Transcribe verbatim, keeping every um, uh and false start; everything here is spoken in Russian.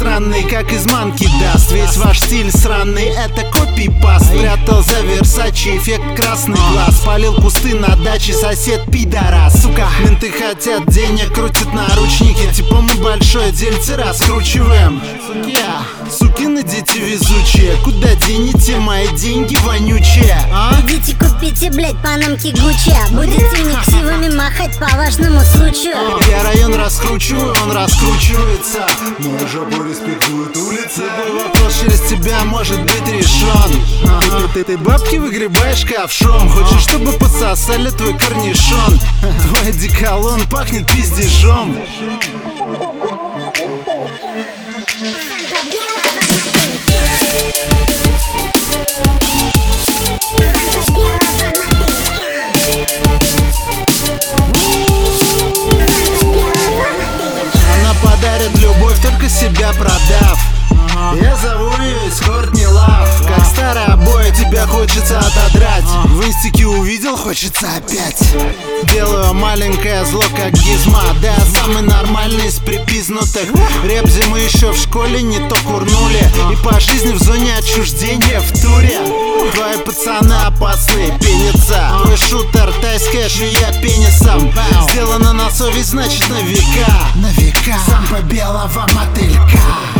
странный, как из манки даст. Весь ваш стиль сраный, это копипаст. Прятал за Версачи эффект красный глаз. Палил кусты на даче сосед пидорас. Сука, менты хотят денег, крутят наручники. Типа мы большое дельце раскручиваем. Сукины дети везучие, куда денете мои деньги вонючие? А? Идите купите, блять, панамки Гуччи. Будете никсивами махать по важному случаю. Я район раскручиваю, он раскручивается. Моя жопа респектует улицы. Любой вопрос через тебя может быть решен. Ага. Ты, ты, ты бабки выгребаешь ковшом. Хочешь, чтобы пососали твой корнишон? Твой одеколон пахнет пиздежом. Она подарит любовь, только себя продав. Я зову ее из Кортни Лав. Как старые обои, тебя хочется отодрать. В инстике увидел, хочется опять. Делаю маленькое зло, как гизма. Да, самый нормальный из припизнутых. Ребзи мы еще в школе не то курнули. И по жизни в зоне отчуждения в туре. Твои пацаны опасные, пенятся. Твой шутер, тайская швея пенисом. Сделано на совесть, значит на века. На века. Сам по белого мотылька.